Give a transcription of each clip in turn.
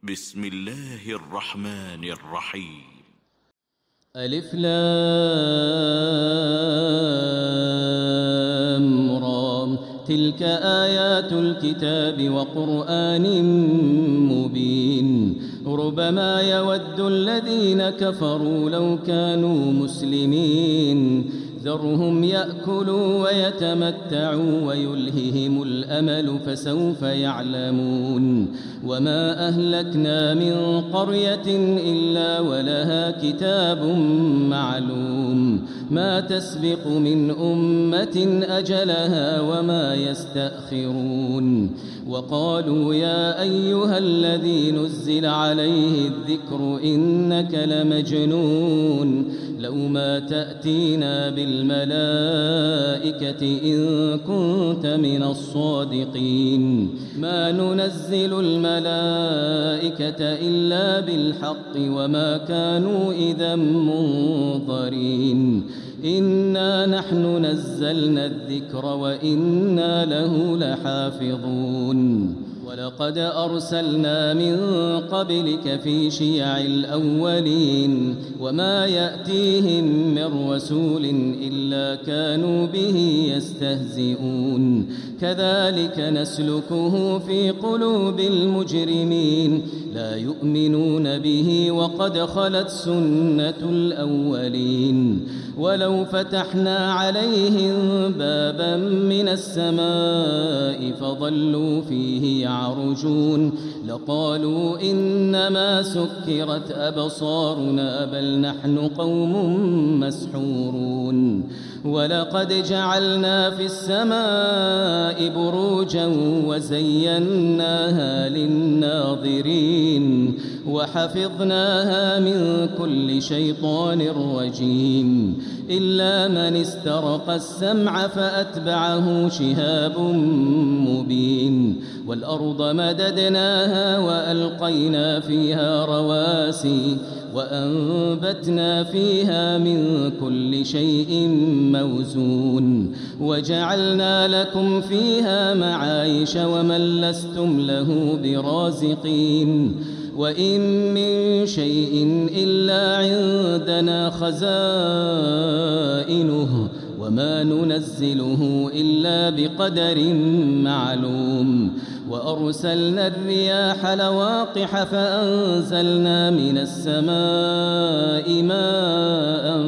بسم الله الرحمن الرحيم. ألف لام را، تلك آيات الكتاب وقرآن مبين. ربما يود الذين كفروا لو كانوا مسلمين، ذرهم يأكلوا ويتمتعوا ويلههم الأمل فسوف يعلمون. وما أهلكنا من قرية إلا ولها كتاب معلوم، ما تسبق من أمة أجلها وما يستأخرون. وقالوا يا أيها الذي نزل عليه الذكر إنك لمجنون، لو ما تأتينا بالملائكة إن كنت من الصادقين. ما ننزل الملائكة إلا بالحق وما كانوا إذا منظرين. إنا نحن نزلنا الذكر وإنا له لحافظون. ولقد أرسلنا من قبلك في شيع الأولين، وما يأتيهم من رسول إلا كانوا به يستهزئون. كذلك نسلكه في قلوب المجرمين، لا يؤمنون به وقد خلت سنة الأولين. ولو فتحنا عليهم بابا من السماء فظلوا فيه يعرجون لقالوا إنما سكرت أبصارنا بل نحن قوم مسحورون. ولقد جعلنا في السماء بروجا وزيناها للناظرين وحفظناها من كل شيطان رجيم، إلا من استرق السمع فأتبعه شهاب مبين. والأرض مددناها وألقينا فيها رواسي وأنبتنا فيها من كل شيء موزون، وجعلنا لكم فيها معايش ومن لستم له برازقين. وإن من شيء إلا عندنا خزائنه وما ننزله إلا بقدر معلوم. وأرسلنا الرياح لواقح فأنزلنا من السماء ماء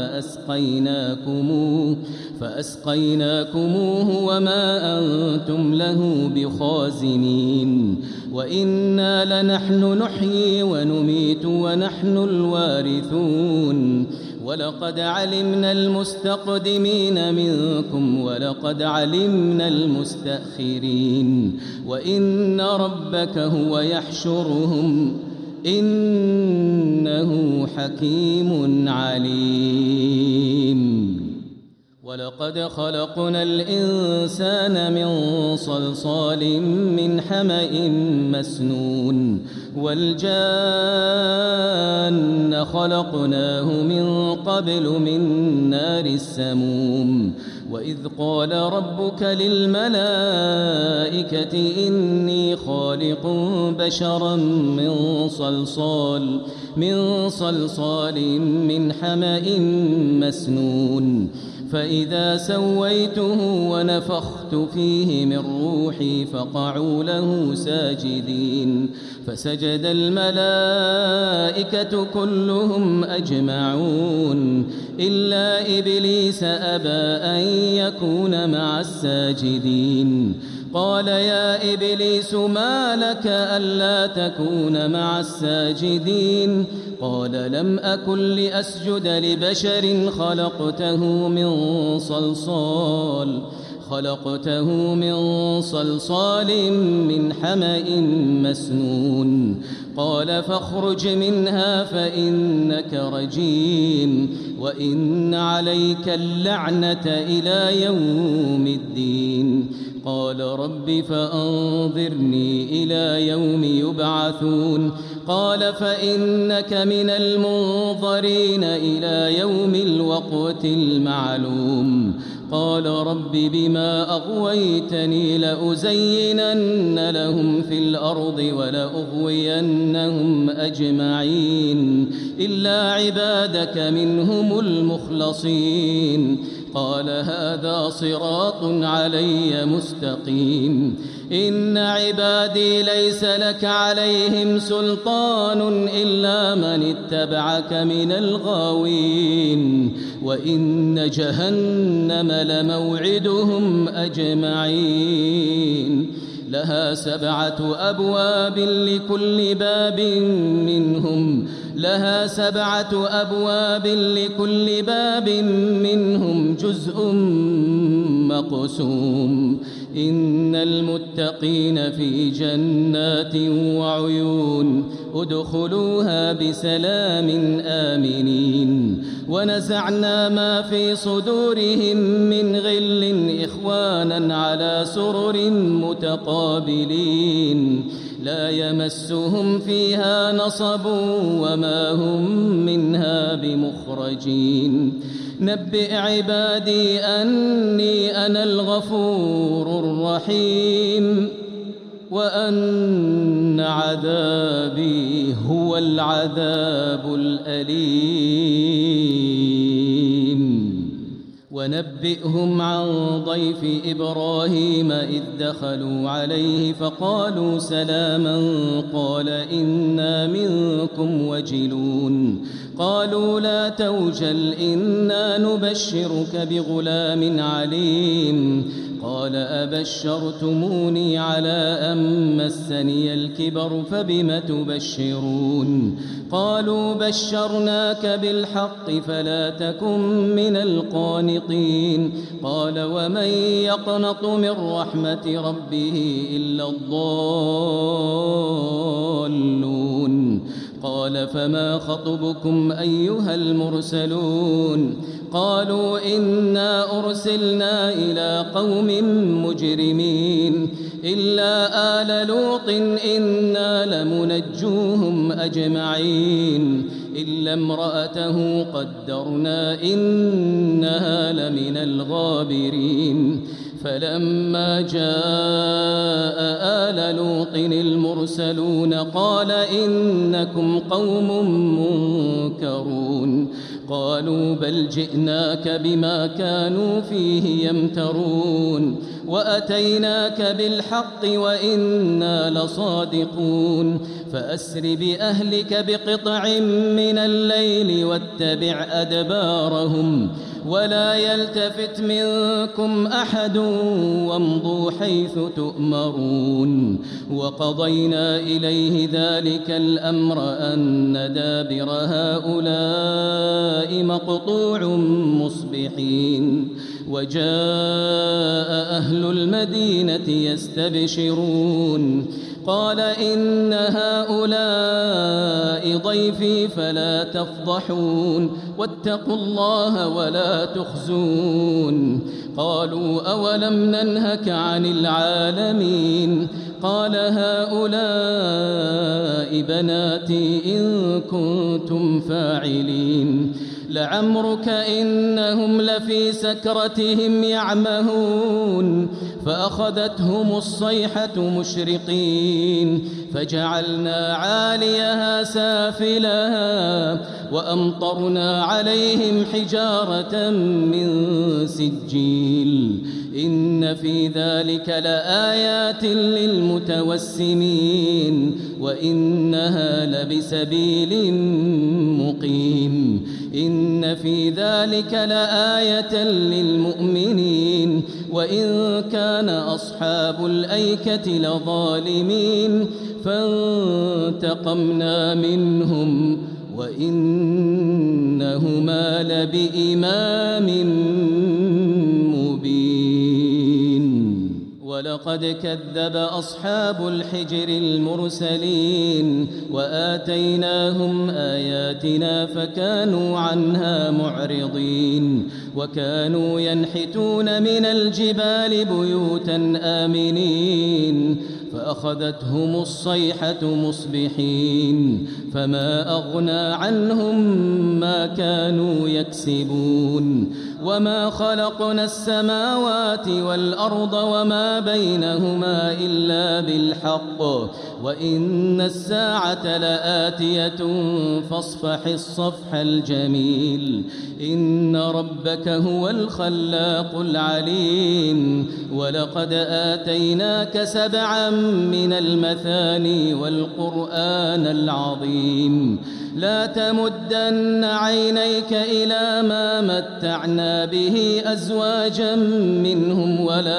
فأسقيناكموه وما أنتم له بخازنين. وإنا لنحن نحيي ونميت ونحن الوارثون. ولقد علمنا المستقدمين منكم ولقد علمنا المستأخرين. وإن ربك هو يحشرهم إنه حكيم عليم. ولقد خلقنا الإنسان من صلصال من حمأ مسنون. والجان خلقناه من قبل من نار السموم. وإذ قال ربك للملائكة إني خالق بشرا من صلصال من حمأ مسنون. فإذا سويته ونفخت فيه من روحي فقعوا له ساجدين. فسجد الملائكة كلهم أجمعون إلا إبليس أبى أن يكون مع الساجدين. قال يا إبليس ما لك ألا تكون مع الساجدين؟ قال لم أكن لأسجد لبشر خلقته من صلصال من حمأ مسنون. قال فاخرج منها فإنك رجيم وإن عليك اللعنة إلى يوم الدين. قال رب فأنظرني إلى يوم يبعثون. قال فإنك من المنظرين إلى يوم الوقت المعلوم. قال رب بما أغويتني لأزينن لهم في الأرض ولأغوينهم أجمعين إلا عبادك منهم المخلصين قال هذا صراط علي مستقيم إن عبادي ليس لك عليهم سلطان إلا من اتبعك من الغاوين وإن جهنم لموعدهم أجمعين لها 7 أبواب لكل باب منهم جزء مقسوم إن المتقين في جنات وعيون ادخلوها بسلام آمنين ونزعنا ما في صدورهم من غل إخوانا على سرر متقابلين لا يمسهم فيها نصب وما هم منها بمخرجين نبئ عبادي أني أنا الغفور الرحيم وأن عذابي هو العذاب الأليم ونبئهم عن ضيف إبراهيم إذ دخلوا عليه فقالوا سلاما قال إنا منكم وجلون قالوا لا توجل إنا نبشرك بغلام عليم قال أبشرتموني على أن مسني الكبر فبم تبشرون قالوا بشرناك بالحق فلا تكن من القانطين قال ومن يقنط من رحمة ربه إلا الضالون قال فما خطبكم أيها المرسلون قالوا إنا أرسلنا إلى قوم مجرمين إلا آل لوط إنا لمنجوهم أجمعين إلا امرأته قدرنا إنها لمن الغابرين فلما جاء آل لوط المرسلون قال إنكم قوم منكرون قالوا بل جئناك بما كانوا فيه يمترون وأتيناك بالحق وإنا لصادقون فأسر بأهلك بقطع من الليل واتبع أدبارهم ولا يلتفت منكم أحد وامضوا حيث تؤمرون وقضينا إليه ذلك الأمر أن دابر هؤلاء مقطوع مصبحين وجاء أهل المدينة يستبشرون قال إن هؤلاء ضيفي فلا تفضحون واتقوا الله ولا تخزون قالوا أولم ننهك عن العالمين قال هؤلاء بناتي إن كنتم فاعلين لعمرك إنهم لفي سكرتهم يعمهون فأخذتهم الصيحة مشرقين فجعلنا عاليها سافلها وأمطرنا عليهم حجارة من سجيل إن في ذلك لآيات للمتوسمين وإنها لبسبيل مقيم إن في ذلك لآية للمؤمنين وإن كان أصحاب الأيكة لظالمين فانتقمنا منهم وإنهما لبإمام مبين ولقد كذب أصحاب الحجر المرسلين وآتيناهم آياتنا فكانوا عنها معرضين وكانوا ينحتون من الجبال بيوتا آمنين فأخذتهم الصيحة مصبحين فما أغنى عنهم ما كانوا يكسبون وما خلقنا السماوات والأرض وما بينهما إلا بالحق وإن الساعة لآتية فاصفح الصفح الجميل إن ربك هو الخلاق العليم ولقد آتيناك 7 من المثاني والقرآن العظيم لا تمدن عينيك إلى ما متعنا به أزواجا منهم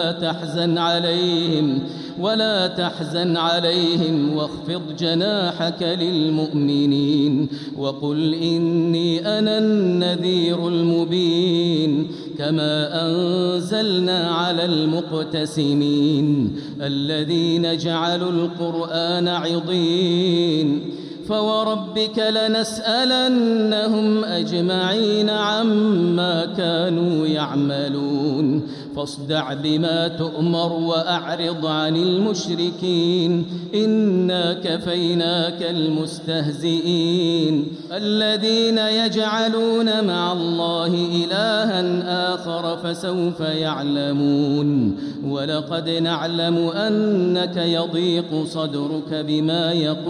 ولا تحزن عليهم واخفض جناحك للمؤمنين وقل إني أنا النذير المبين كما أنزلنا على المقتسمين الذين جعلوا القرآن عضين فوربك لنسألنهم أجمعين عما كانوا يعملون فاصدع بما تؤمر وأعرض عن المشركين إنا كفيناك المستهزئين الذين يجعلون مع الله إلها آخر فسوف يعلمون ولقد نعلم أنك يضيق صدرك بما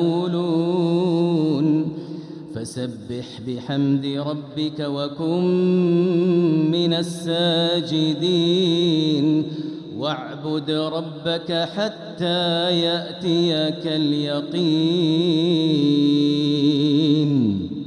يقولون فسبح بحمد ربك وكن من الساجدين واعبد ربك حتى يأتيك اليقين.